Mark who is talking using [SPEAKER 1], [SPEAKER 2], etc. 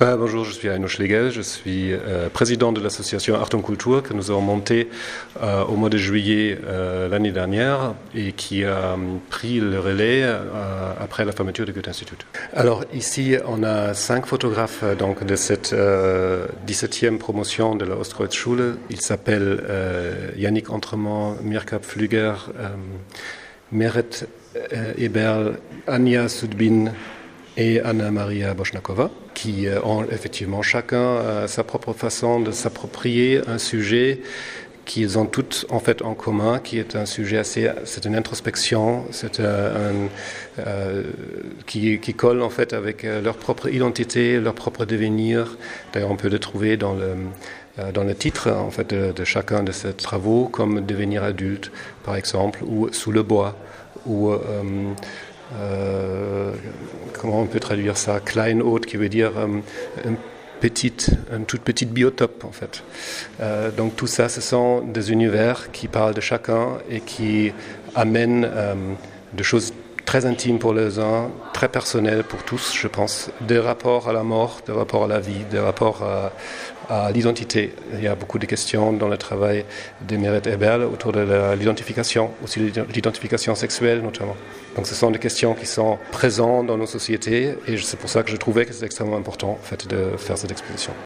[SPEAKER 1] Bonjour, je suis Heino Schlegel, je suis président de l'association Achtung Kultur que nous avons montée au mois de juillet l'année dernière et qui a pris le relais après la fermeture du Goethe-Institut. Alors ici, on a 5 photographes donc, de cette 17e promotion de la Ostkreuz-Schule. Ils s'appellent Yannick Entremont, Mirka Pflüger, Meret Eberl, Anja Sudbin et Anna-Maria Boshnakova, qui ont effectivement chacun sa propre façon de s'approprier un sujet qu'ils ont toutes en fait en commun, qui est un sujet c'est une introspection, qui colle en fait avec leur propre identité, leur propre devenir. D'ailleurs, on peut le trouver dans le titre en fait de chacun de ces travaux, comme devenir adulte, par exemple, ou sous le bois, ou comment on peut traduire ça, Kleinod, qui veut dire une toute petite biotope en fait. Donc tout ça, ce sont des univers qui parlent de chacun et qui amènent des choses très intimes pour les uns, très personnelles pour tous, je pense, des rapports à la mort, des rapports à la vie, des rapports à l'identité. Il y a beaucoup de questions dans le travail de Meret Eberl autour de l'identification, aussi l'identification sexuelle notamment. Donc ce sont des questions qui sont présentes dans nos sociétés et c'est pour ça que je trouvais que c'est extrêmement important en fait, de faire cette exposition.